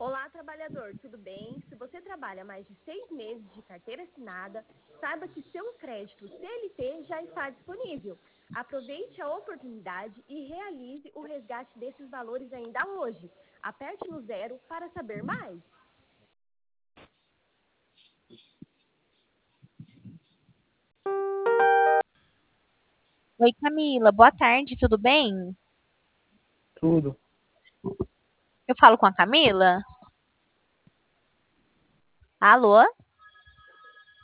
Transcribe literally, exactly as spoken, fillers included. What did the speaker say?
Olá, trabalhador, tudo bem? Se você trabalha mais de seis meses de carteira assinada, saiba que seu crédito C L T já está disponível. Aproveite a oportunidade e realize o resgate desses valores ainda hoje. Aperte no zero para saber mais. Oi, Camila, boa tarde, tudo bem? Tudo. Eu falo com a Camila? Alô?